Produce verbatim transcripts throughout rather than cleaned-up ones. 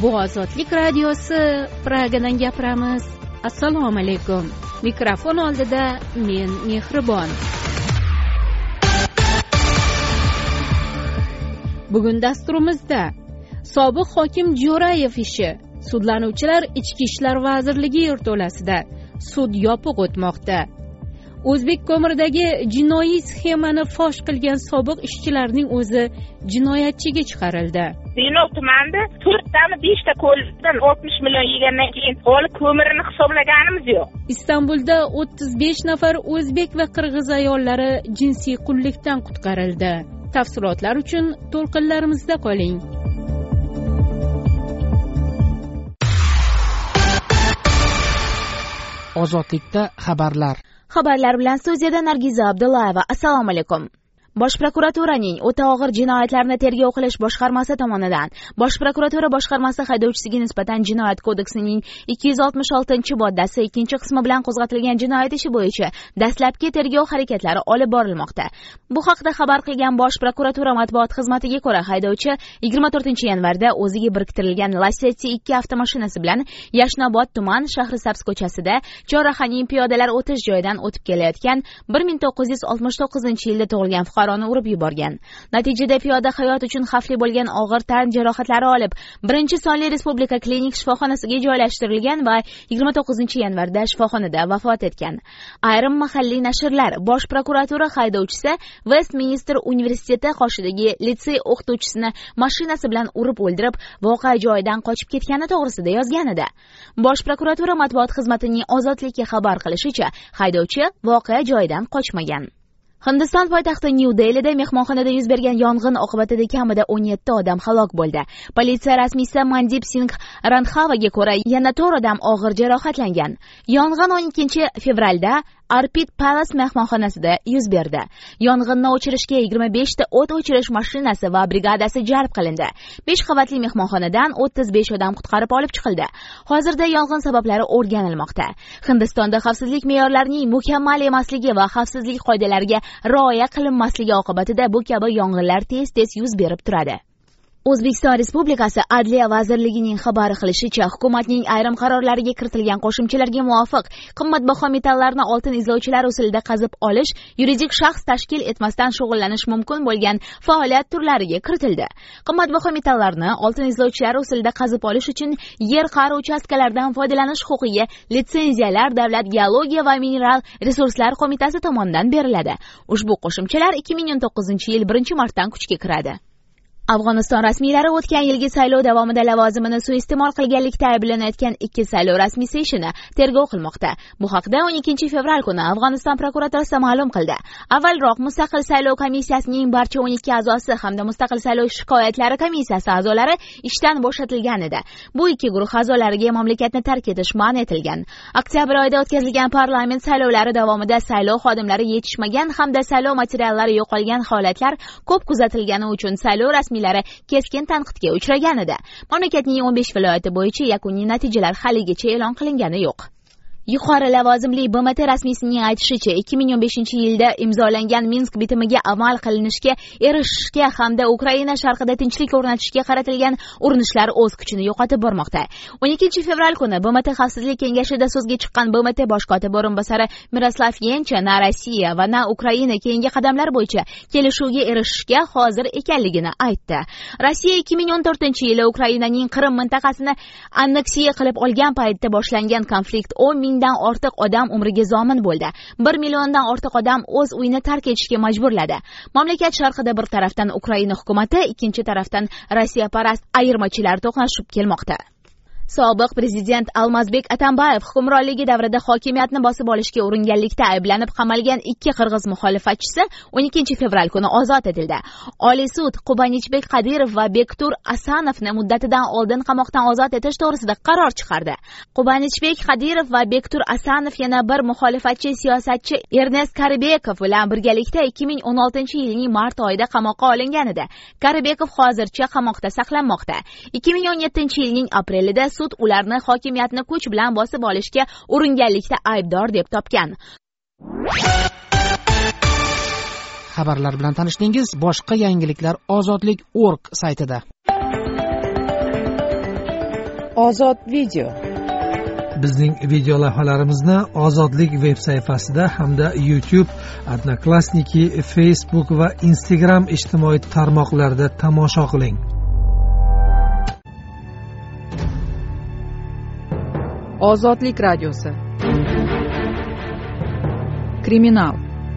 Bu Ozodlik radiosi, Pragadan gapiramiz. Assalomu alaykum. Mikrofon oldida men Mehribon. Bugun dasturimizda sobiq hokim Jo'rayev ishi, sudlanuvchilar Ichki ishlar vazirligi yerto'lasida, sud yopiq o'tmoqda. O'zbek ko'miridagi jinoiy sxemani fosh qilgan sobiq ishchilarning o'zi jinoyatchiga chiqarildi. Denov tumanida to'rttami beshta ko'ldan oltmish million yegandan keyin holi ko'mirini hisoblaganimiz yo'q. Istanbulda o'ttiz besh nafar o'zbek va qirg'iz ayollari jinsiy qullikdan qutqarildi. Tafsilotlar uchun to'lqinlarimizda qoling. Ozodlikda xabarlar. Xabarlar bilan studiyada Nargiza Abdullayeva. Assalomu alaykum. Bosh prokuraturaning o'ta og'ir jinoyatlarni tergov qilish boshqarmasi tomonidan Bosh prokuratura boshqarmasi haydovchisiga nisbatan Jinoyat kodeksining ikki yuz oltmish oltinchi moddasi ikkinchi qismi bilan qo'zg'atilgan jinoyat ishi bo'yicha dastlabki tergov harakatlari olib borilmoqda. Bu haqda xabar qilgan Bosh prokuratura matbuot xizmatiga ko'ra, haydovchi yigirma to'rtinchi yanvarda o'ziga biriktirilgan Lacetti ikki avtomashinasi bilan Yashnobod tuman Shahrisabz ko'chasida chorrahaning piyodalar o'tish joyidan o'tib kelayotgan bir ming to'qqiz yuz oltmish to'qqizinchi yilda tug'ilgan fuqaroni urib yuborgan. Natijada piyoda hayot uchun xavfli bo'lgan og'ir tan jarohatlari olib, birinchi sonli Respublika klinik shifoxonasiga joylashtirilgan va yigirma to'qqizinchi yanvarda shifoxonada vafot etgan. Ayrim mahalliy nashrlar Bosh prokuratura haydovchisi Westminster universiteti qoshidagi litsey o'qituvchisini mashinasi bilan urib o'ldirib, voqea joyidan qochib ketgani to'g'risida yozgan edi. Bosh prokuratura matbuot xizmatining Ozodlikka xabar qilishicha, haydovchi voqea joyidan qochmagan. Hindiston poytaxti New Delhida mehmonxonada yuz bergan yong'in oqibatida kamida o'n yetti odam halok bo'ldi. Politsiya rasmiysi Mandip Singh Randhavaga ko'ra, yana to'rt odam og'ir jarohatlangan. Yong'in o'n ikkinchi fevralda Arpit Palace mehmonxonasida yuz berdi. Yong'inni o'chirishga yigirma besh ta o't o'chirish mashinasi va brigadasi jalb qilindi. besh qavatli mehmonxonadan o'ttiz besh odam qutqarib olib chiqildi. Hozirda yong'in sabablari o'rganilmoqda. Hindistonda xavfsizlik me'yorlarining mukammal emasligi va xavfsizlik qoidalariga rioya qilinmasligi oqibatida bu kabi yong'inlar tez-tez yuz berib turadi. O'zbekiston Respublikasi Adliya vazirligining xabar qilishicha, hukumatning ayrim qarorlariga kiritilgan qo'shimchalarga muvofiq qimmatbaho metallarni oltin izlovchilar usulida qazib olish yuridik shaxs tashkil etmasdan shug'ullanish mumkin bo'lgan faoliyat turlariga kiritildi. Qimmatbaho metallarni oltin izlovchilar usulida qazib olish uchun yer qa'ri uchastkalaridan foydalanish huquqiga litsenziyalar Davlat geologiya va mineral resurslar qo'mitasi tomonidan beriladi. Ushbu qo'shimchalar ikki ming o'n to'qqizinchi yil birinchi martdan kuchga kiradi. Afg'oniston rasmiylari o'tgan yilgi saylov davomida lavozimini suiiste'mol qilganlikda ayblanayotgan ikki saylov rasmiysi ishini tergov qilmoqda. Bu haqda o'n ikkinchi fevral kuni Afg'oniston prokuraturasi ma'lum qildi. Avvalroq Mustaqil saylov komissiyasining barcha o'n ikki a'zosi hamda Mustaqil saylov shikoyatlari komissiyasi a'zolari ishdan bo'shatilgan edi. Bu ikki guruh a'zolariga mamlakatni tark etish man etilgan. Oktyabr oyida o'tkazilgan parlament saylovlari davomida saylov xodimlari yetishmagan hamda saylov materiallari yo'qolgan holatlar ko'p kuzatilgani uchun saylov rasmiylari keskin tanqidga uchragan edi. Mamlakatning o'n besh viloyati bo'yicha yakuniy natijalar haligacha e'lon qilingani yo'q. Yuqori lavozimli B M T rasmiysining aytishicha, ikki ming o'n beshinchi yilda imzolangan Minsk bitimiga amal qilinishga erishishga hamda Ukraina sharqida tinchlik o'rnatishga qaratilgan urinishlar o'z kuchini yo'qotib bormoqda. o'n ikkinchi fevral kuni B M T Xavfsizlik kengashida so'zga chiqqan B M T bosh kotibi o'rinbosari Miroslav Yencha na Rossiya va na Ukraina keyingi qadamlar bo'yicha kelishuvga erishishga hozir ekanligini aytdi. Rossiya ikki ming o'n to'rtinchi yili Ukrainaning Qrim mintaqasini anneksiya qilib olgan paytda boshlangan konflikt o'n mingdan ortiq odam umriga zomin bo'ldi. bir milliondan ortiq odam o'z uyini tark etishga majburladi. Mamlakat sharqida bir tarafdan Ukraina hukumati, ikkinchi tarafdan Rossiya parast ayirmachilar to'qnashib kelmoqda. Sobiq prezident Almazbek Atambayev hukmronligi davrida hokimiyatni bosib olishga uringanlikda ayblanib qamalgan ikki qirg'iz muxolifatchisi o'n ikkinchi fevral kuni ozod etildi. Oliy sud Qubanichbek Qadirov va Bektur Asanovni muddatidan oldin qamoqdan ozod etish to'g'risida qaror chiqardi. Qubanichbek Qadirov va Bektur Asanov yana bir muxolifatchi siyosatchi Ernest Karibekov bilan birgalikda ikki ming o'n oltinchi yilning mart oyida qamoqqa olingan edi. Karibekov hozircha qamoqda saqlanmoqda. ikki ming o'n yettinchi yilning aprelida sud ularni hokimiyatni kuch bilan bosib olishga uringanlikda aybdor deb topgan. Xabarlar bilan tanishdingiz. Boshqa yangiliklar ozodlik точка org saytida. Ozod video. Bizning video lavhalarimizni Ozodlik veb sayfasida hamda YouTube, Odnoklassniki, Facebook va Instagram ijtimoiy tarmoqlarida tomosha qiling. Ozodlik radiosi. Kriminal.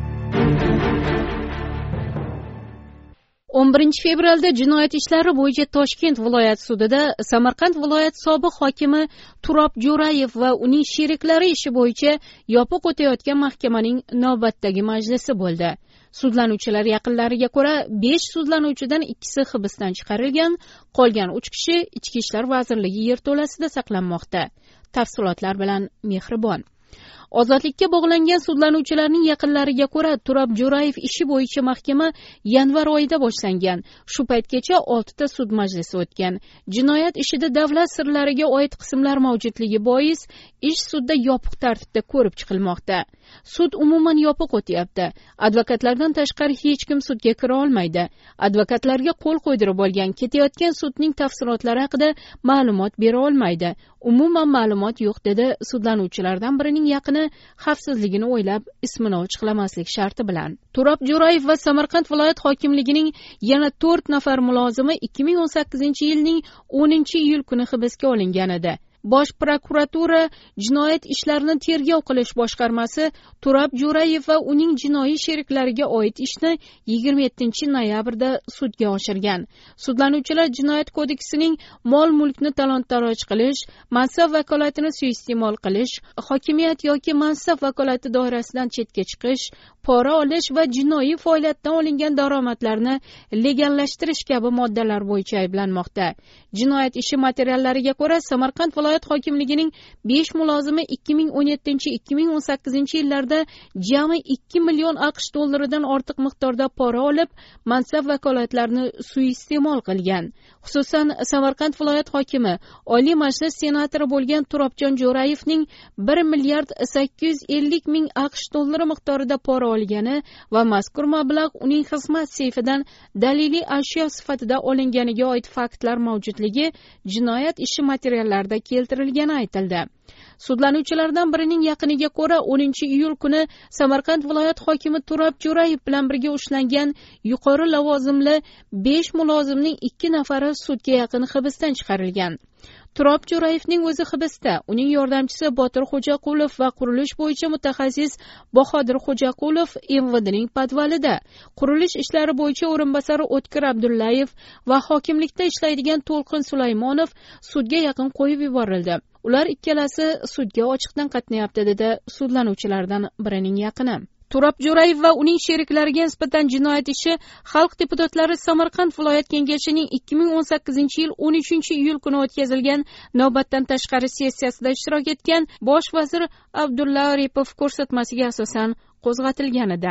o'n birinchi fevralda jinoyat ishlari bo'yicha Toshkent viloyat sudida Samarqand viloyat sobiq hokimi Turob Jo'rayev va uning sheriklari ishi bo'yicha yopiq o'tayotgan mahkamaning navbatdagi majlisi bo'ldi. Sudlanuvchilar yaqinlariga ko'ra, besh sudlanuvchidan ikkisi hibsdan chiqarilgan, qolgan uch kishi Ichki ishlar vazirligi yerto'lasida saqlanmoqda. Tafsilotlar bilan Mehribon. Ozodlikka bog'langan sudlanuvchilarning yaqinlariga ko'ra, Turob Jo'rayev ishi bo'yicha mahkama yanvar oyida boshlangan. Shu paytgacha oltita sud majlisi o'tgan. Jinoyat ishida davlat sirlariga oid qismlar mavjudligi bois ish sudda yopiq tartibda ko'rib chiqilmoqda. Sud umuman yopiq o'tyapti. Advokatlardan tashqari hech kim sudga kira olmaydi. Advokatlarga qo'l qo'ydirib olgan ketayotgan sudning tafsilotlari haqida ma'lumot bera olmaydi. Umuman ma'lumot yo'q, dedi sudlanuvchilardan birining yaqini xavfsizligini o'ylab ismini ochiqlamaslik sharti bilan. Turob Jo'rayev va Samarqand viloyat hokimligining yana to'rt nafar mulozimi ikki ming o'n sakkizinchi yilning o'ninchi iyul kuni hibsga olingan edi. Bosh prokuratura jinoyat ishlarini tergov qilish boshqarmasi Turob Jo'rayev va uning jinoiy sheriklariga oid ishni yigirma yettinchi noyabrda sudga oshirgan. Sudlanuvchilar Jinoyat kodeksining mol-mulkni talon-taroj qilish, mansab vakolatini suiiste'mol qilish, hokimiyat yoki mansab vakolati doirasidan chetga chiqish, pora olish va jinoiy faoliyatdan olingan daromadlarni legallashtirish kabi moddalar bo'yicha ayblanmoqda. Jinoyat ishi materiallariga ko'ra, Samarqand viloyat hokimligining besh mulozimi ikki ming o'n yettinchi ikki ming o'n sakkizinchi yillarda jami ikki million AQSh dollaridan ortiq miqdorda pora olib, mansab vakolatlarini suiiste'mol qilgan. Xususan, Samarqand viloyat hokimi Oliy Majlis senatori bo'lgan Turobjon Jo'rayevning bir milliard sakkiz yuz ellik ming AQSh dollari miqdorida pora olgani va mazkur mablag' uning xizmat seyfidan daliliy ashyo sifatida olinganiga oid faktlar mavjudligi jinoyat ishi materiallarida keltirilgani aytildi. Sudlanuvchilardan birining yaqiniga ko'ra, o'ninchi iyul kuni Samarqand viloyat hokimi Turob Jo'rayev bilan birga ushlangan yuqori lavozimli besh mulozimning ikki nafari sudga yaqin hibsdan chiqarilgan. Turob Jo'rayevning o'zi hibsda, uning yordamchisi Botir Xo'jaqulov va qurilish bo'yicha mutaxassis Bahodir Xo'jaqulov M V Dning podvalida. Qurilish ishlari bo'yicha o'rinbosari O'tkir Abdullayev va hokimlikda ishlaydigan To'lqin Sulaymonov sudga yaqin qo'yib yuborildi. Ular ikkalasi sudga ochiqdan qatnayapti, dedi sudlanuvchilardan birining yaqini. Turob Jo'rayev va uning sheriklariga nisbatan jinoyat ishi Xalq deputatlari Samarqand viloyat kengashining ikki ming o'n sakkizinchi yil o'n uchinchi iyul kuni o'tkazilgan navbatdan tashqari sessiyasida ishtirok etgan bosh vazir Abdulla Aripov ko'rsatmasiga asosan qo'zg'atilgan edi.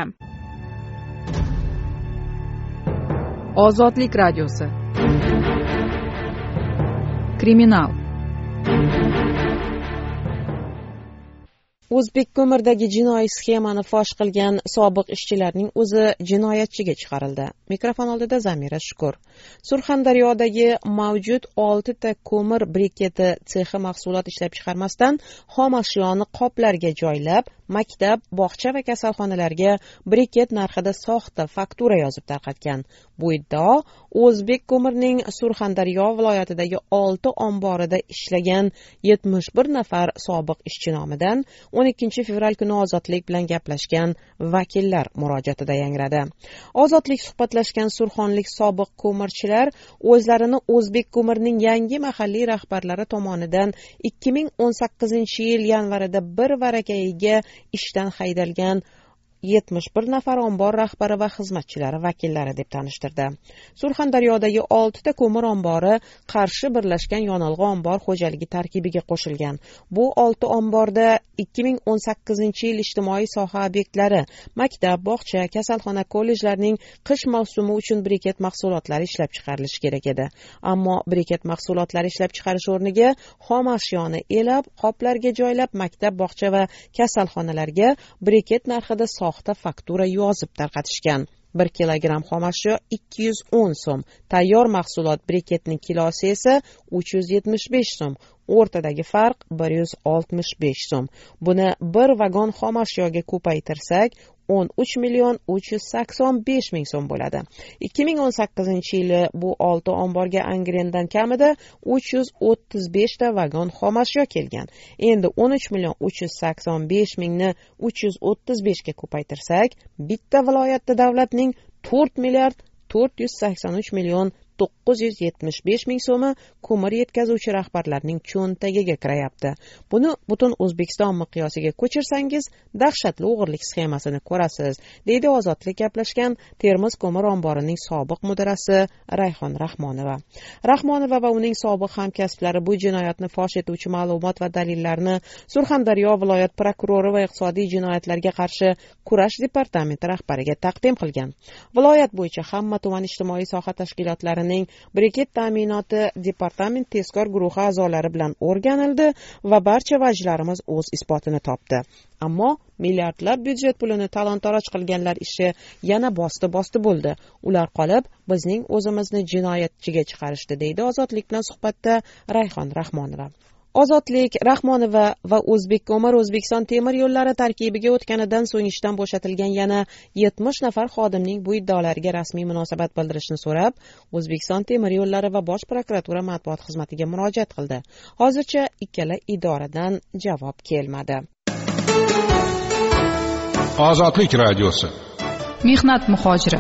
Ozodlik radiosi. Kriminal. O'zbek ko'mirdagi jinoiy sxemani fosh qilgan sobiq ishchilarning o'zi jinoyatchiga chiqarildi. Mikrofon oldida Zamira Shukur. Surxondaryodagi mavjud oltita ko'mir briketi sexi mahsulot ishlab chiqarmasdan xom ashyoni qoplarga joylab, maktab, bog'cha va kasalxonalarga briket narxida soxta faktura yozib tarqatgan. Bu iddao O'zbek ko'mirning Surxondaryo viloyatidagi olti omborida ishlagan yetmish bir nafar sobiq ishchi nomidan o'n ikkinchi fevral kuni Ozodlik bilan gaplashgan vakillar murojaatida yangradi. Ozodlik suhbatlashgan surxonlik sobiq ko'mirchilar o'zlarini O'zbek ko'mirning yangi mahalliy rahbarlari tomonidan ikki ming o'n sakkizinchi yil yanvarida bir varakayiga ishdan haydalgan yetmish bir nafar ombor rahbari va xizmatchilari vakillari deb tanishtirdi. Surxondaryodagi oltita ko'mir ombori Qarshi birlashgan yonilg'i ombor xo'jaligi tarkibiga qo'shilgan. Bu olti omborda ikki ming o'n sakkizinchi yil ijtimoiy soha obyektlari, maktab, bog'cha, kasalxona, kollejlarning qish mavsumi uchun briket mahsulotlari ishlab chiqarilishi kerak edi. Ammo briket mahsulotlari ishlab chiqarish o'rniga xom ashyoni elab, qoplarga joylab, maktab, bog'cha va kasalxonalarga briket narxida soxta faktura yozib tarqatishgan. bir kilogramm xomashyo ikki yuz o'n so'm, tayyor mahsulot briketning kilosi esa uch yuz yetmish besh so'm. O'rtadagi farq bir yuz oltmish besh so'm. Buni bir vagon xomashyoga ko'paytirsak, o'n uch million uch yuz sakson besh ming so'm bo'ladi. ikki ming o'n sakkizinchi yili bu olti omborga Angrendan kamida uch yuz o'ttiz besh ta vagon xomashyo kelgan. Endi o'n uch million uch yuz sakson besh mingni uch yuz o'ttiz besh ga ko'paytirsak, bitta viloyatda davlatning to'rt milliard to'rt yuz sakson uch million to'qqiz yuz yetmish besh ming so'mi ko'mir yetkazuvchi rahbarlarning cho'ntagiga kirayapti. Buni butun O'zbekiston miqyosiga ko'chirsangiz, dahshatli o'g'irlik sxemasini ko'rasiz, deydi Ozodlik gaplashgan Termiz ko'mir omborining sobiq mudirasi Rayhon Rahmonova. Rahmonova va uning sobiq hamkasblari bu jinoyatni fosh etuvchi ma'lumot va dalillarni Surxondaryo viloyat prokurori va iqtisodiy jinoyatlarga qarshi kurash departamenti rahbariga taqdim qilgan. Viloyat bo'yicha hamma tuman ijtimoiy soha tashkilotlari briket ta'minoti departament tezkor guruhi a'zolari bilan o'rganildi va barcha vajlarimiz o'z isbotini topdi. Ammo milliardlab byudjet pulini talon-taroj qilganlar ishi yana bosti-bosti bo'ldi. Ular qolib, bizning o'zimizni jinoyatchiga chiqarishdi, deydi Ozodlik bilan suhbatda Rayhon Rahmonova. Ozodlik Rahmonova va O'zbekko'mir O'zbekiston temir yo'llari tarkibiga o'tganidan so'ng ishdan bo'shatilgan yana yetmish nafar xodimning bu iddaolariga rasmiy munosabat bildirishni so'rab, O'zbekiston temir yo'llari va Bosh prokuratura matbuot xizmatiga murojaat qildi. Hozircha ikkala idoradan javob kelmadi. Ozodlik radiosi. Mehnat muhojiri.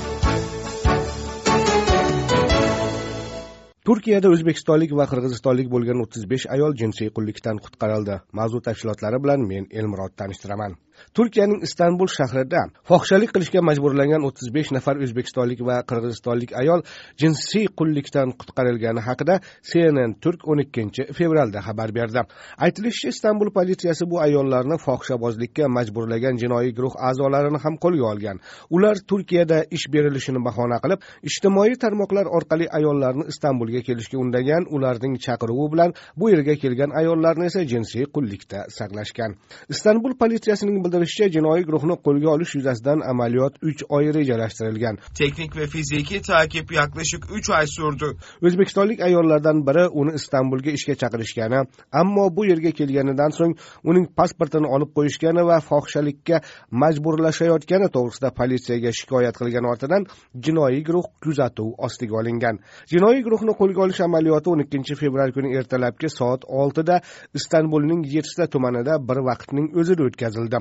Turkiyada o'zbekistonlik va qirg'izistonlik bo'lgan o'ttiz besh ayol jinsiy qullikdan qutqarildi. Mavzu tafsilotlari bilan men Elmurod tanishtiraman. Turkiyaning Istanbul shahrida fohishalik qilishga majburlangan o'ttiz besh nafar o'zbekistonlik va qirg'izistonlik ayol jinsiy qullikdan qutqarilgani haqida C N N Turk o'n ikkinchi fevralda xabar berdi. Aytilishicha, Istanbul politsiyasi bu ayollarni fohishabozlikka majburlagan jinoiy guruh a'zolarini ham qo'lga olgan. Ular Turkiyada ish berilishini bahona qilib, ijtimoiy tarmoqlar orqali ayollarni Istanbulga kelishga undagan, ularning chaqiruvi bilan bu yerga kelgan ayollarni esa jinsiy qullikda saqlashgan. Istanbul politsiyasining bildirishicha, jinoiy guruhni qo'lga olish yuzasidan amaliyot uch oy rejalashtirilgan. Teknik ve fiziki takip yaklaşık üç ay sürdü. O'zbekistonlik ayollardan biri uni Istanbulga ishga chaqirishgani, ammo bu yerga kelganidan so'ng uning pasportini olib qo'yishgani va fohishalikka majburlashayotgani to'g'risida politsiyaga shikoyat qilgan ortidan jinoiy guruh kuzatuv ostiga olingan. Jinoiy guruhni qo'lga olish amaliyoti o'n ikkinchi fevral kuni ertalabki soat oltida Istanbulning yettita tumanida bir vaqtning o'zida o'tkazildi.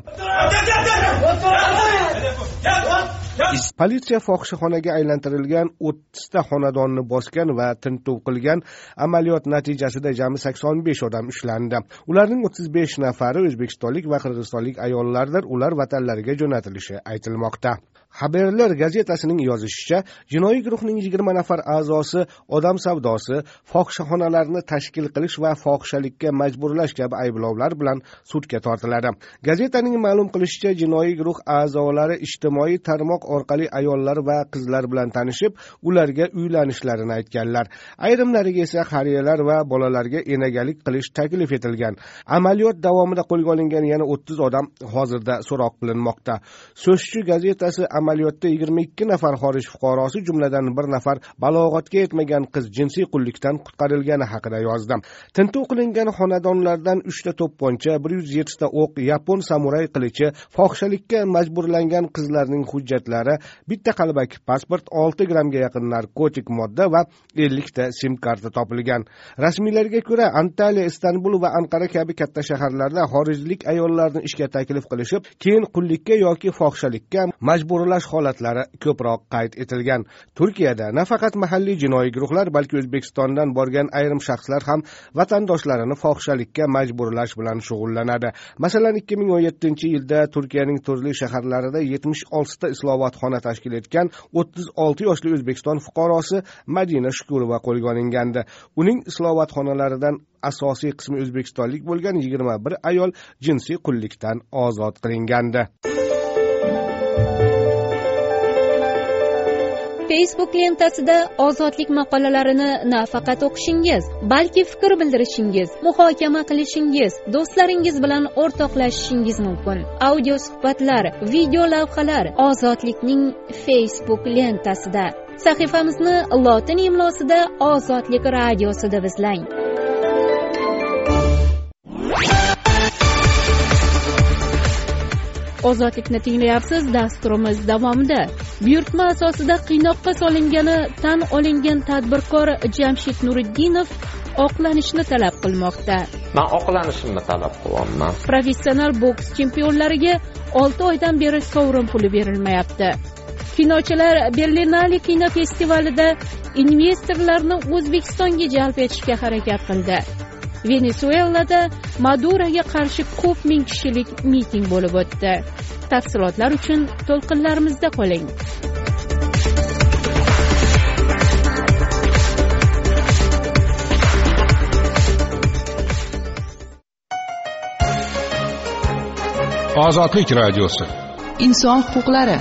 Politsiya fohishaxonaga aylantirilgan o'ttizta xonadonni bosgan va tintuv qilgan. Amaliyot natijasida jami sakson besh odam ushlandi. Ularning o'ttiz besh nafari o'zbekistonlik va qirg'izistonlik ayollardir. Ular vatanlariga jo'natilishi aytilmoqda. Haberlar gazetasining yozishicha, jinoiy guruhning yigirma nafar a'zosi odam savdosi, fohishaxonalarni tashkil qilish va fohishalikka majburlash kabi ayblovlar bilan sudga tortiladi. Gazetaning ma'lum qilishicha, jinoiy guruh a'zolari ijtimoiy tarmoq orqali ayollar va qizlar bilan tanishib, ularga uylanishlarini aytganlar. Ayrimlariga esa qariyalar va bolalarga enagalik qilish taklif etilgan. Amaliyot davomida qo'lga olingan yana o'ttiz odam hozirda so'roq qilinmoqda. So'zchi gazetasi amaliyotda yigirma ikki nafar xorij fuqarosi, jumladan bir nafar balog'atga yetmagan qiz jinsiy qullikdan qutqarilgani haqida yozdi. Tintuv qilingan xonadonlardan uchta to'pponcha, bir yuz yetti ta o'q, yapon samuray qilichi, fohishalikka majburlangan qizlarning hujjatlari, bitta qalbaki pasport, olti grammga yaqin narkotik modda va ellik ta sim karta topilgan. Rasmiylarga ko'ra, Antalya, Istanbul va Anqara kabi katta shaharlarda xorijlik ayollarni ishga taklif qilishib, keyin qullikka yoki fohishalikka majburlash holatlari ko'proq qayd etilgan. Turkiyada nafaqat mahalliy jinoiy guruhlar, balki O'zbekistondan borgan ayrim shaxslar ham vatandoshlarini fohishalikka majburlash bilan shug'ullanadi. Masalan, ikki ming o'n yettinchi yilda Turkiyaning turli shaharlarida yetmish oltita islohotxona tashkil etgan o'ttiz olti yoshli O'zbekiston fuqarosi Madina Shukurova qo'lga olingandi. Uning islohotxonalaridan asosiy qismi o'zbekistonlik bo'lgan yigirma bir ayol jinsiy qullikdan ozod qilingandi. Facebook lentasida ozodlik maqolalarini nafaqat o'qishingiz, balki fikr bildirishingiz, muhokama qilishingiz, do'stlaringiz bilan o'rtoqlashishingiz mumkin. Audio suhbatlar, video lavhalar ozodlikning Facebook lentasida. Sahifamizni lotin imlosida Ozodlik radiosi deb izlang. Ozodlikni tinglayapsiz. Dasturimiz davomida buyurtma asosida qiynoqqa solingani tan olingan tadbirkor Jamshid Nuriddinov oqlanishni talab qilmoqda. Men oqlanishimni talab qilyapman. Professional boks chempionlariga olti oydan beri sovrin puli berilmayapti. Kinochilar Berlinale kino festivalida investorlarni O'zbekistonga jalb etishga harakat qildi. Venesuelada Maduroga qarshi ko'p ming kishilik miting bo'lib o'tdi. Tafsilotlar uchun to'lqinlarimizda qoling. Ozodlik radiosi. Inson huquqlari.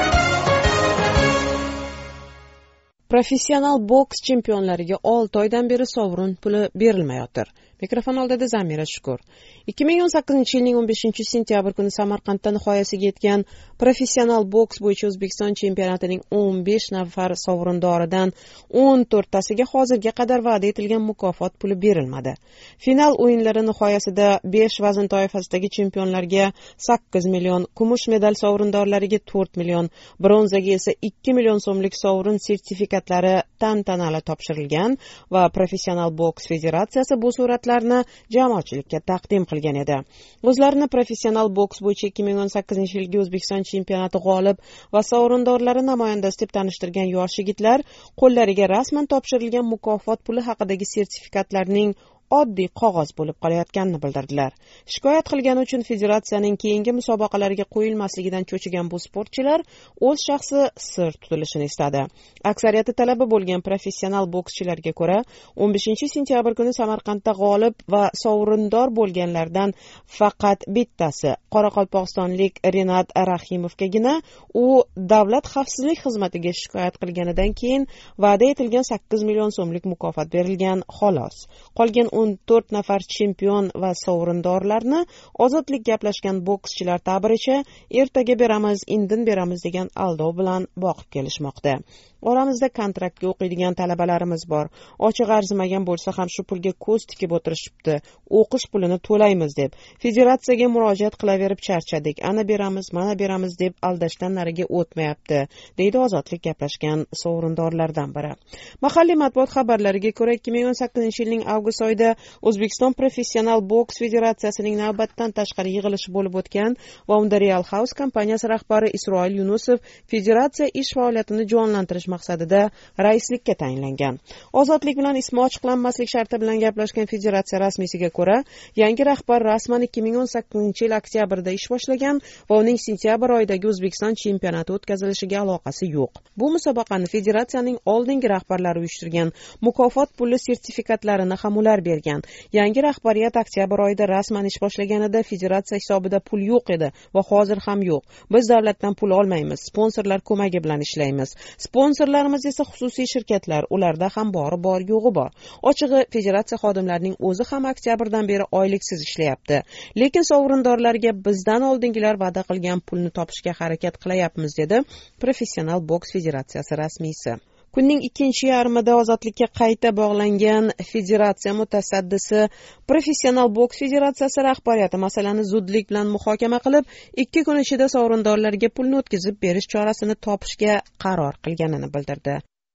Professional boks chempionlariga olti oydan beri sovrin puli berilmayotir. Mikrofon oldida Zamira Shukur. ikki ming o'n sakkizinchi yilning o'n beshinchi sentyabr kuni Samarqandda nihoyasiga yetgan professional boks bo'yicha O'zbekiston chempionatining o'n besh nafar sovrindoridan o'n to'rttasiga hozirga qadar va'da etilgan mukofot puli berilmadi. Final o'yinlari nihoyasida besh vazn toifasidagi chempionlarga sakkiz million, kumush medal sovrindorlariga to'rt million, bronzaga esa ikki million so'mlik sovrin sertifikatlari tantanali topshirilgan va Professional boks federatsiyasi bu suratlarni jamoatchilikka taqdim qilgan edi. O'zlarini professional boks bo'yicha ikki ming o'n sakkizinchi yilgi O'zbekiston chempionati g'olib va sovrindorlari namoyandasi deb tanishtirgan yosh yigitlar qo'llariga rasman topshirilgan mukofot puli haqidagi sertifikatlarning oddiy qog'oz bo'lib qolayotganini bildirdilar. Shikoyat qilgani uchun federatsiyaning keyingi musobaqalarga qo'yilmasligidan cho'chigan bu sportchilar o'z shaxsi sir tutilishini istadi. Aksariyati talaba bo'lgan professional bokschilarga ko'ra, o'n beshinchi sentyabr kuni Samarqandda g'olib va sovrindor bo'lganlardan faqat bittasi, Qoraqalpog'istonlik Renat Rahimovgagina u davlat xavfsizlik xizmatiga shikoyat qilganidan keyin va'da etilgan sakkiz million so'mlik mukofot berilgan, xolos. Qolgan o'n to'rt nafar chempion va sovrindorlarni ozodlik gaplashgan bokschilar ta'biricha ertaga beramiz, indin beramiz degan aldov bilan boqib kelishmoqda. Oramizda kontraktga o'qiydigan talabalarimiz bor. Ochiq arzimagan bo'lsa ham shu pulga ko'z tikib o'tirishibdi. O'qish pulini to'laymiz deb federatsiyaga murojaat qilaverib charchadik. Ana beramiz, mana beramiz deb aldashdan nariga o'tmayapti, deydi ozodlik gaplashgan sovrindorlardan biri. Mahalliy matbuot xabarlariga ko'ra, ikki ming o'n sakkizinchi yilning avgust oyida O'zbekiston Professional boks federatsiyasining navbatdan tashqari yig'ilishi bo'lib o'tgan va unda Real House kompaniyasi rahbari Isroil Yunusov federatsiya ish faoliyatini jonlantirish maqsadida raislikka tayinlangan. Ozodlik bilan ismi ochiqlanmaslik sharti bilan gaplashgan federatsiya rasmiysiga ko'ra, yangi rahbar rasman ikki ming o'n sakkizinchi yil oktyabrda ish boshlagan va uning sentyabr oyidagi O'zbekiston chempionati o'tkazilishiga aloqasi yo'q. Bu musobaqani federatsiyaning oldingi rahbarlari uyushtirgan, mukofot puli sertifikatlarini ham ular bergan. Yangi rahbariyat oktyabr oyida rasman ish boshlaganida federatsiya hisobida pul yo'q edi va hozir ham yo'q. Biz davlatdan pul olmaymiz, sponsorlar ko'magi bilan ishlaymiz. Sponsorlarimiz esa xususiy shirkatlar, ularda ham bori bor, yo'g'i bor. Ochig'i, federatsiya xodimlarining o'zi ham oktyabrdan beri oyliksiz ishlayapti. Lekin sovrindorlarga bizdan oldingilar va'da qilgan pulni topishga harakat qilyapmiz, dedi Professional boks federatsiyasi rasmiysi. Kunning ikkinchi yarmida ozodlikka qayta bog'langan federatsiya mutasaddisi Professional boks federatsiyasi rahbariyati masalani zudlik bilan muhokama qilib, ikki kun ichida sovrindorlarga pulni o'tkazib berish chorasini topishga qaror qilganini bildirdi.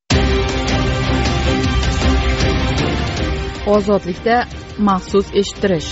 Ozodlikda maxsus eshittirish.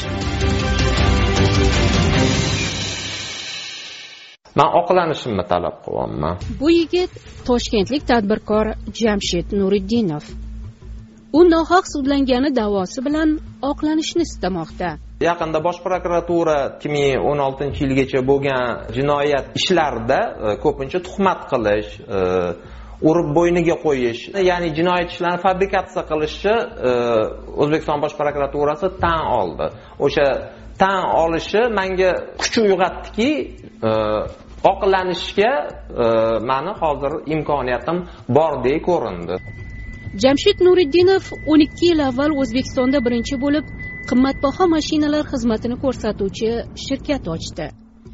Men oqlanishimni talab qilyapman. Bu yigit toshkentlik tadbirkor Jamshid Nuriddinov. U nohaq sudlangani da'vosi bilan oqlanishni istamoqda. Yaqinda Bosh prokuratura ikki ming o'n oltinchi yilgacha bo'lgan jinoyat ishlarida ko'pincha tuhmat qilish, urib bo'yniga qo'yish, ya'ni jinoyat ishlarini fabrikatsiya qilishni O'zbekiston Bosh prokuraturasi tan oldi. O'sha tan olishi menga kuch uyg'otdiki, oqlanishga e, mani hozir imkoniyatim bordek ko'rindi. Jamshid Nuriddinov o'n ikki yil avval O'zbekistonda birinchi bo'lib qimmatbaho mashinalar xizmatini ko'rsatuvchi shirkat ochdi.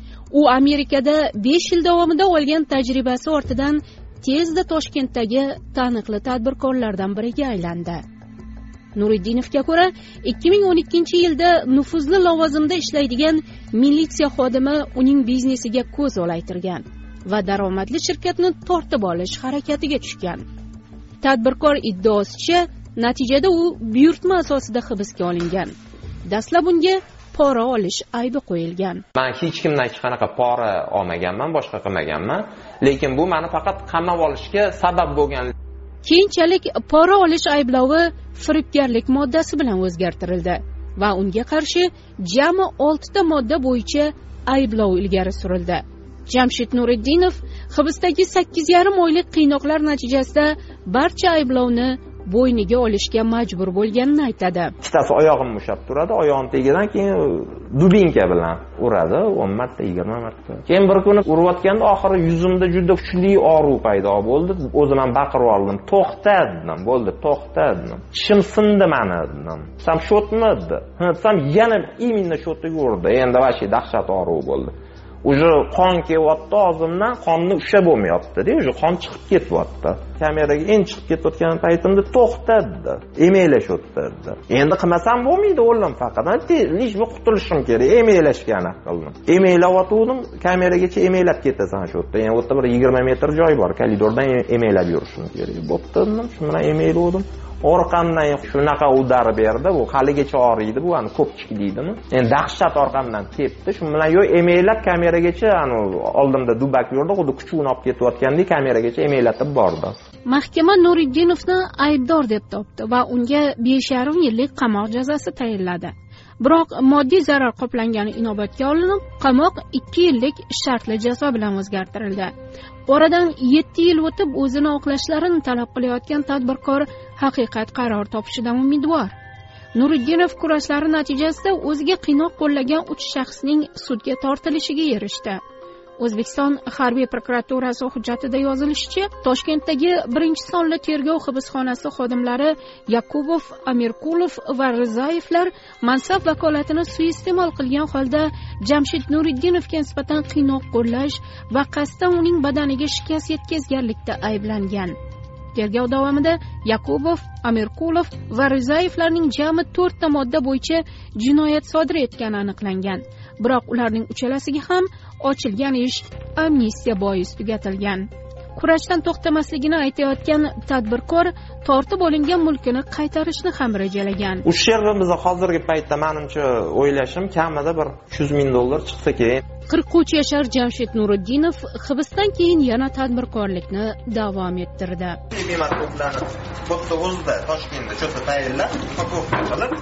U Amerikada besh yil davomida olgan tajribasi ortidan tezda Toshkentdagi taniqli tadbirkorlardan biriga aylandi. Nuriddinovga ko'ra, ikki ming o'n ikkinchi yilda nufuzli lavozimda ishlaydigan militsiya xodimi uning biznesiga ko'z olaytirgan va daromadli shirkatni tortib olish harakatiga tushgan. Tadbirkor iddaosicha, natijada u buyurtma asosida hibsga olingan. Dastlab unga pora olish aybi qo'yilgan. Men hech kimdan hech qanaqa pora olmaganman, boshqa qilmaganman, lekin bu meni faqat qamab olishga sabab bo'lgan. Keyinchalik pora olish ayblovi firibgarlik moddasi bilan o'zgartirildi va unga qarshi jami olti ta modda bo'yicha ayblov ilgari surildi. Jamshid Nuriddinov hibsdagi sakkiz yarim oylik qiynoqlar natijasida barcha ayblovni bo'yniga olishga majbur bo'lganini aytadi. Ikkitasi oyog'im mushab turadi, oyog'im tegidan keyin dubinka bilan uradi, o'n marta, yigirma marta. Keyin bir kuni urayotganda oxiri yuzimda juda kuchli og'riq paydo bo'ldi. O'zim ham baqirib oldim. To'xta dedim, bo'ldi, to'xta dedim. Tishim sindi meni dedim. Sam shotmadi. Sam yana imенно shotiga urdi. Endi vashi dahshat og'riq bo'ldi. Uje qon kelyapti og'zimdan, qonni ushlab bo'lmayapti-da, uje qon chiqib ketyapti. Kameraga en chiqib ketayotgan paytimda to'xta dedi, emaylashyapti dedi. Endi qilmasam bo'lmaydi, o'g'lim faqat lish bu qutulishim kerak, emaylashgani qildim. Emaylayotgandim, kameragacha emaylab ketasan shu yerda. Endi o'tda bir yigirma metr joy bor, koridordan emaylab yurishim kerak. Bo'pti, shu bilan emayladim. Orqamdan shunaqa udar berdi, bu haligacha og'riydi, bu ani ko'pchik deydimi? Endi dahshat orqamdan tepdi, shu bilan yo emaylab kameragacha, ani oldimda dubak yurdi, xuddi kuchugini olib ketayotgandek kameragacha emaylatib bordi. Mahkama Nuriddinovni aybdor deb topdi va unga besh yarim yillik qamoq jazosi tayinladi. Biroq moddiy zarar qoplangani inobatga olinib, qamoq ikki yillik shartli jazo bilan o'zgartirildi. Oradan yetti yil o'tib o'zini oqlashlarini talab qilayotgan tadbirkor haqiqat qaror topishidan umidvor. Nuriddinov kurashlari natijasida o'ziga qiynoq qo'llagan uch shaxsning sudga tortilishiga erishdi. O'zbekiston harbiy prokuraturasi hujjatida yozilishicha, Toshkentdagi birinchi sonli tergov hibsxonasi xodimlari Yakubov, Amirkulov va Rizayevlar mansab vakolatini suiiste'mol qilgan holda Jamshid Nuriddinovga nisbatan qiynoq qo'llash va qasddan uning badaniga shikast yetkazganlikda ayblangan. Tergov davomida Yakubov, Amirkulov va Rizayevlarning jami to'rt ta modda bo'yicha jinoyat sodir etgani aniqlangan. Biroq ularning uchalasiga ham ochilgan ish amnistiya bois tugatilgan. Kurashdan to'xtamasligini aytayotgan tadbirkor tortib olingan mulkini qaytarishni ham rejalagan. U sherimizni hozirgi paytda menimcha o'ylashim kamida bir uch yuz ming dollar chiqsa kerak. qirq uch yashar Jamshid Nuriddinov hibsdan keyin yana tadbirkorlikni davom ettirdi. Qiymat to'planib, bitta o'zida Toshkentda cho'ta tayyorlab, pakovka qilib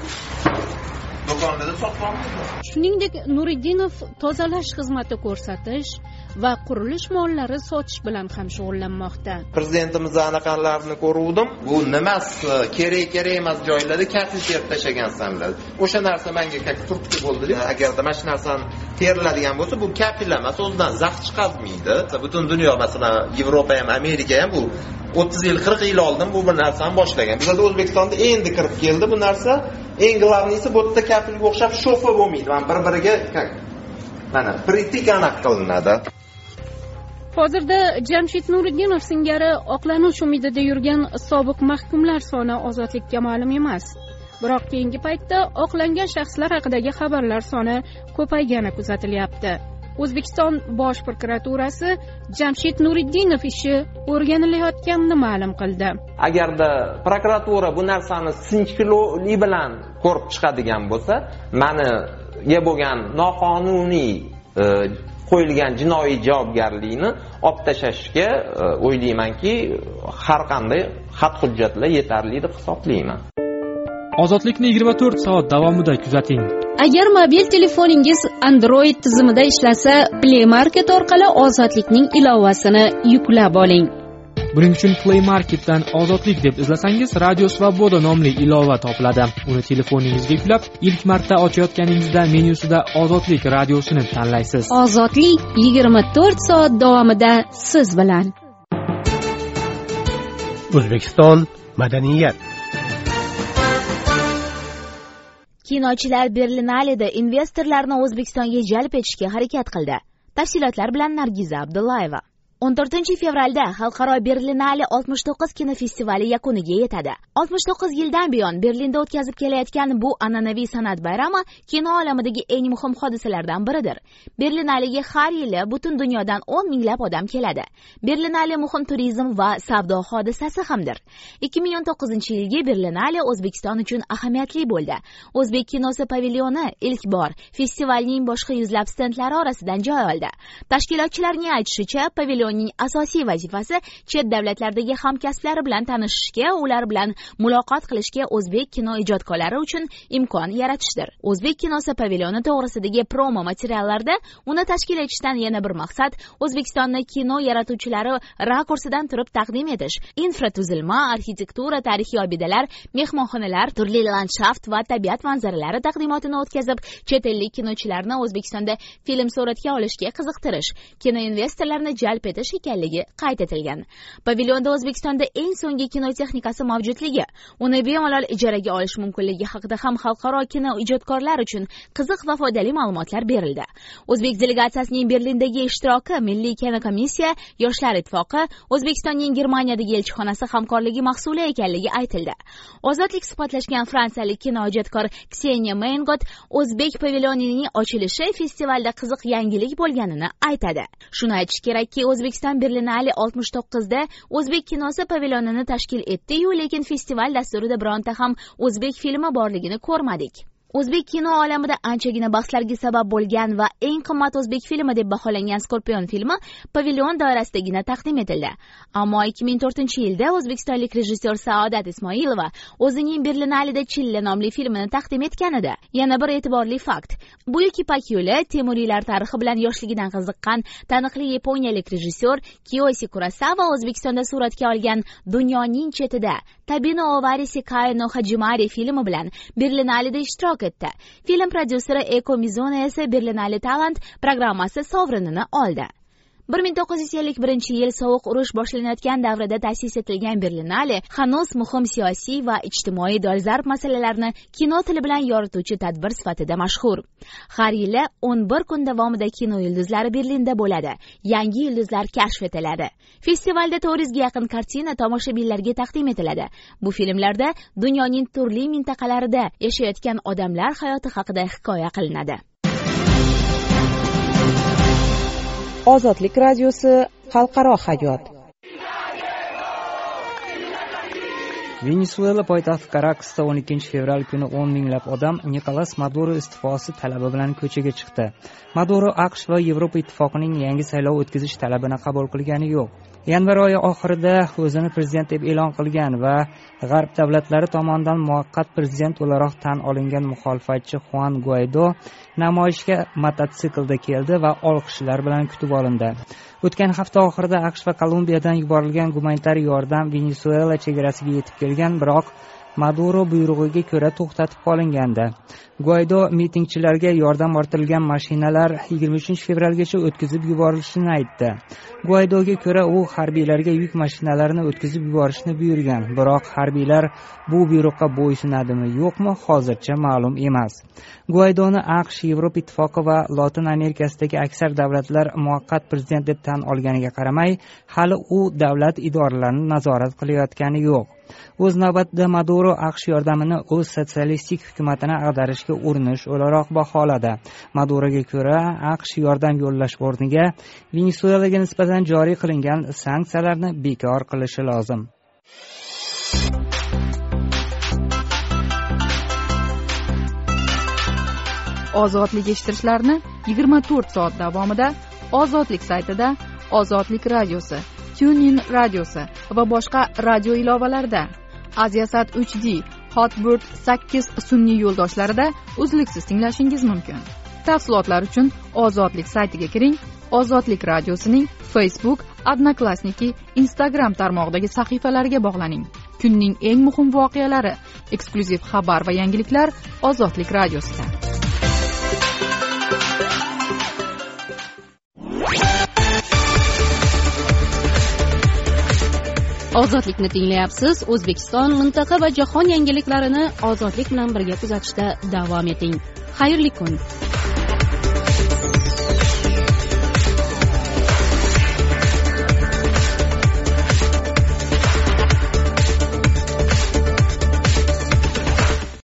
do'konlarda sotmoqda. Shuningdek, Nuriddinov tozalash xizmati ko'rsatish va qurilish mollari sotish bilan ham shug'ullanmoqda. Prezidentimiz anaqalarni ko'ruvdim. Bu nimasi kerak kerak emas joylarda kartosh terib tashagansanlar. O'sha narsa menga как turtki bo'ldi. Agarda mana shu narsani teriladigan bo'lsa, bu kapil emas, o'zidan zax chiqazmaydi. Butun dunyo, masalan, Yevropa ham, Amerika ham bu o'ttiz yil, qirq yil oldin bu bir narsani boshlagan. Bizda O'zbekistonda endi kirib keldi bu narsa. Eng glavniysi bu yerda kapilga o'xshab shofa bo'lmaydi. Mana bir-biriga mana pritikana qilinadi. Hozirda Jamshid Nuriddinov singari oqlanish umidida yurgan sobiq mahkumlar soni ozodlikka ma'lum emas. Biroq keyingi paytda oqlangan shaxslar haqidagi xabarlar soni ko'paygani kuzatilyapti. O'zbekiston Bosh prokuraturasi Jamshid Nuriddinov ishi o'rganilayotganini ma'lum qildi. Agarda prokuratura bu narsani sinchkovlik bilan ko'rib chiqadigan bo'lsa, meniga bo'lgan noqonuniy qo'yilgan jinoiy javobgarlikni olib tashlashga o'ylaymanki, har qanday xat hujjatlar yetarli deb hisoblayman. Ozodlikni yigirma to'rt soat davomida kuzating. Agar mobil telefoningiz Android tizimida ishlasa, Play Market orqali Ozodlikning ilovasini yuklab oling. Buning uchun Play Marketdan Ozodlik deb izlasangiz Radio Svoboda nomli ilova topiladi. Uni telefoningizga yuklab, ilk marta ochayotganingizda menyusida Ozodlik radiosini tanlaysiz. Ozodlik yigirma to'rt soat davomida siz bilan. O'zbekiston madaniyat. Kinochilar Berlinalida investorlarni O'zbekistonga jalb etishga harakat qildi. Tafsilotlar bilan Nargiza Abdullayeva. o'n to'rtinchi fevralda Xalqaro Berlinale oltmish to'qqiz kinofestivali yakuniga yetadi. oltmish to'qqiz yildan buyon Berlinda o'tkazib kelayotgan bu an'anaviy san'at bayrami kino olamidagi eng muhim hodisalardan biridir. Berlinalega har yili butun dunyodan o'n minglab odam keladi. Berlinale muhim turizm va savdo hodisasi hamdir. ikki ming o'n to'qqizinchi yilgi Berlinale O'zbekiston uchun ahamiyatli bo'ldi. O'zbek kinosi pavilyoni ilk bor festivalning boshqa yuzlab stendlari orasidan joy oldi. Tashkilotchilarning aytishicha, pavilyon ning asosiy vazifasi chet davlatlardagi hamkasblari bilan tanishishga, ular bilan muloqot qilishga o'zbek kino ijodkorlari uchun imkon yaratishdir. O'zbek kinosi pavilyoni to'g'risidagi promo materiallarda uni tashkil etishdan yana bir maqsad O'zbekistonni kino yaratuvchilari rakursidan turib taqdim etish. Infratuzilma, arxitektura, tarixiy obidalar, mehmonxonalar, turli landshaft va tabiat manzaralari taqdimotini o'tkazib, chet ellik kinochilarni O'zbekistonda film suratga olishga qiziqtirish, kino investorlarini jalb etish ekanligi qayd etilgan. Pavilyonda O'zbekistonda eng so'nggi kino texnikasi mavjudligi, uni bemalol ijaraga olish mumkinligi haqida ham xalqaro kino ijodkorlari uchun qiziq va foydali ma'lumotlar berildi. O'zbek delegatsiyasining Berlindagi ishtiroki, Milliy kino komissiya, Yoshlar ittifoqi, O'zbekistonning Germaniyadagi elchixonasi hamkorligi mahsuli ekanligi aytildi. Ozodlik suhbatlashgan fransiyalik kino ijodkor Kseniya Mengot O'zbek pavilyonining ochilishi festivalda qiziq yangilik bo'lganini aytadi. Shuni aytish kerakki, O'zbekiston Berlinale oltmish to'qqizda o'zbek kinosi pavilyonini tashkil etdi-yu, lekin festival dasturida bironta ham o'zbek filmi borligini ko'rmadik. O'zbek kino olamida anchagina bahslarga sabab bo'lgan va eng qimmat o'zbek filmi deb baholangan Skorpion filmi pavilyon doirasidagina taqdim etildi. Ammo ikki ming to'rtinchi yilda o'zbekistonlik rejissyor Saodat Ismoilova o'zining Berlinalida Chilla nomli filmini taqdim etganida. Yana bir e'tiborli fakt. Buyuk Ipak yo'li Temuriylar tarixi bilan yoshligidan qiziqqan taniqli yaponiyalik rejissyor Kiyoshi Kurosawa O'zbekistonda suratga olgan Dunyoning chetida Tabino Ovari Sekai no Hajimari filmi bilan Berlinalida ishtirok etdi. Film prodyuseri Eko Mizuno esa Berlinale Talent programmasi sovrinini oldi. bir ming to'qqiz yuz ellik birinchi yil sovuq urush boshlanayotgan davrida ta'sis etilgan Berlinale hanuz muhim siyosiy va ijtimoiy dolzarb masalalarni kino tili bilan yorituvchi tadbir sifatida mashhur. Har yili o'n bir kun davomida kino yulduzlari Berlinda bo'ladi. Yangi yulduzlar kashf etiladi. Festivalda to'rt yuzga yaqin kartina tomoshabinlarga taqdim etiladi. Bu filmlarda dunyoning turli mintaqalarida yashayotgan odamlar hayoti haqida hikoya qilinadi. Ozodlik radiosi xalqaro hayot. Venesuela poytaxti Karakasda o'n ikkinchi fevral kuni o'n minglab odam Nikolas Maduro iste'fosi talabi bilan ko'chaga chiqdi. Maduro AQSh va Yevropa ittifoqining yangi saylov o'tkazish talabini qabul qilgani yo'q. Yanvar oyi oxirida o'zini prezident deb e'lon qilgan va G'arb davlatlari tomonidan muvaqqat prezident o'laroq tan olingan muxolifatchi Xuan Guaydo namoyishga mototsiklda keldi va olqishlar bilan kutib olindi. O'tgan hafta oxirida AQSh va Kolumbiyadan yuborilgan gumanitar yordam Venesuela chegarasiga yetib kelgan, biroq Maduro buyrug'iga ko'ra to'xtatib qolingandi. Guaydo mitingchilarga yordam ortilgan mashinalar yigirma uchinchi fevralgacha o'tkazib yuborilishini aytdi. Guaydoga ko'ra u harbiylarga yuk mashinalarini o'tkazib yuborishni buyurgan, biroq harbiylar bu buyruqqa bo'ysunadimi yo'qmi hozircha ma'lum emas. Guaydoni AQSh, Yevropa ittifoqi va Lotin Amerikasidagi aksar davlatlar muvaqqat prezident deb tan olganiga qaramay, hali u davlat idoralarini nazorat qilayotgani yo'q. O'z navbatida Maduro AQSh yordamini o'z sotsialistik hukumatini ag'darishga urinish o'laroq baholadi. Maduroga ko'ra, AQSh yordam yo'llash o'rniga Venesuelaga nisbatan joriy qilingan sanksiyalarni bekor qilishi lozim. Ozodlik eshittirishlarni yigirma to'rt soat davomida Ozodlik saytida, Ozodlik radiosi, TuneIn radiosi va boshqa radio ilovalarda, Aziasat uch D, Hotbird sakkiz sun'iy yo'ldoshlarida uzluksiz tinglashingiz mumkin. Tafsilotlar uchun Ozodlik saytiga kiring. Ozodlik radiosining Facebook, Odnoklassniki Instagram tarmog'idagi sahifalariga bog'laning. Kunning eng muhim voqealari, eksklyuziv xabar va yangiliklar Ozodlik radiosida. Ozodlikni tinglayapsiz. O'zbekiston, mintaqa va jahon yangiliklarini Ozodlik bilan birga kuzatishda davom eting. Xayrli kun.